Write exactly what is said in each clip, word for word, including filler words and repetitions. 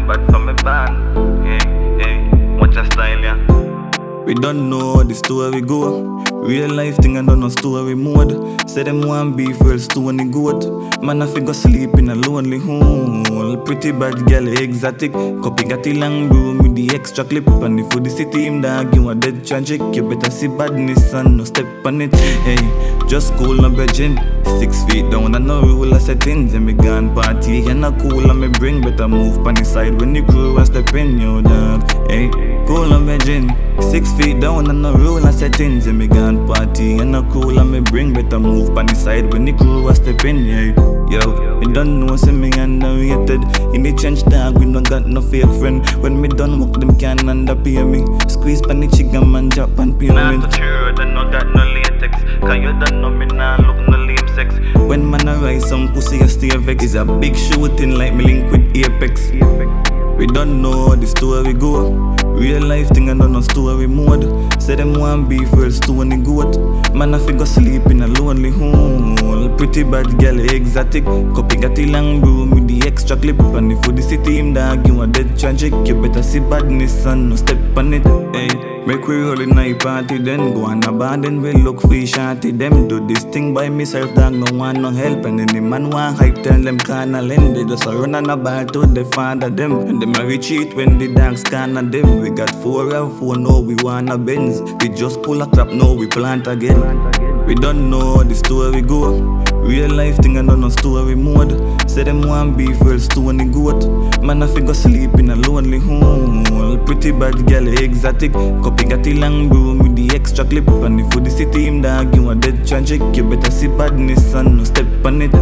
them bad from me band. Hey, hey, watch your style, yeah. We don't know the story go. Real life thing and don't know story mode. Say them want beef, well stony goat. Man I figure sleep in a lonely hole. Pretty bad girl, exotic. Copy got the long broom with the extra clip. And if for the city him dog, you a dead tragic. You better see badness and no step on it. Hey, just cool no virgin. Six feet down and no rule of settings. And me gone party and a cool and me bring. Better move on the side when the crew and step in your dog. Hey, cool no virgin. Six feet down and no rule and settings. And me gone party and no cool and me bring. Better move on the side when the crew a step in, yeah. Yo, me don't know say me underrated. In the trench dog, we don't got no fake friend. When me done work, them can underpay me. Squeeze pan the chicken man, drop and pyramid. Not sure that no got no latex. Cause you don't know me nah look no lame sex. When man arise, some pussy a stay vex. It's a big shooting like me link with Apex. We don't know the story go. Real life thing and don't know story mode. Say them want beef, well stony goat. Man I figure sleep in a lonely hole. Pretty bad girl, exotic. Copy got the long broom with the extra clip. And if for the city him dog, you a dead tragic. You better see badness and no step on it. Hey, make we roll in night party, then go on a bar, then we look for shanty. Them do this thing by myself, dog, no want no help. And then the man want hype, tell them can't lend. They just a run on a bar to the father them. And them a retreat when the dogs can't them. We got four and four, now we wanna Benz. We just pull a crap, now we plant again. We don't know the story go. Real life thing and don't know story mode. Say them want beef, well stony goat. Man I figure sleep in a lonely hole. Pretty bad girl, exotic. Copy got the long broom with the extra clip. And if for the city him dog, you a dead tragic. You better see badness and no step on it.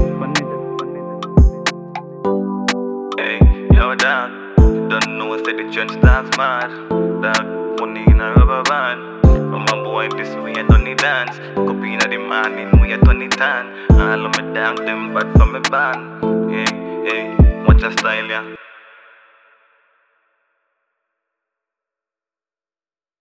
Hey, yo dog, don't know say the trench dog's mad. Dog, money in a rubber band. From my boy this way I don't need dance. Copy in the morning we a twenty tan. All of my dog them bad from me band. Hey, hey, watch your style, yeah.